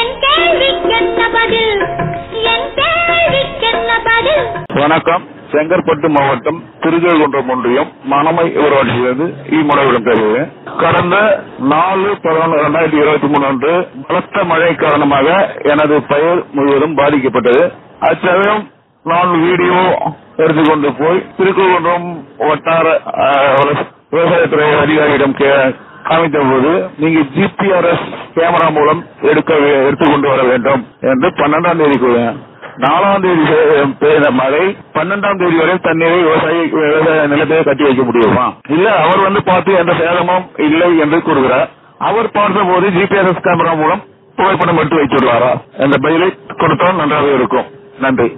வணக்கம். செங்கற்பட்டு மாவட்டம் திருக்கழுகுன்றம் ஒன்றியம் மணமை ஊராட்சியிலிருந்து முனைவிடம் பேசுகிறேன். கடந்த 4/11/2023 அன்று பலத்த மழை காரணமாக எனது பயிர் முழுவதும் பாதிக்கப்பட்டது. அச்சமயம் நான் வீடியோ எடுத்துக்கொண்டு போய் திருக்கழுகுன்றம் வட்டார விவசாயத்துறை அதிகாரியிடம் காமித்த போது நீங்க ஜிபிஆர்எஸ் கேமரா மூலம் எடுத்துக்கொண்டு வர வேண்டும் என்று 12ஆம் தேதி 4ஆம் தேதி பெய்த மழை 12ஆம் தேதி வரை தண்ணீரை விவசாய நிலத்தை கட்டி வைக்க முடியுமா? இல்ல அவர் பார்த்து எந்த சேதமும் இல்லை என்று கூறுகிறார். அவர் பார்த்த போது ஜிபிஆர்எஸ் கேமரா மூலம் புகைப்படம் எடுத்து வைத்துள்ளாரா என்ற பதிலை கொடுத்தால் நன்றாக இருக்கும். நன்றி.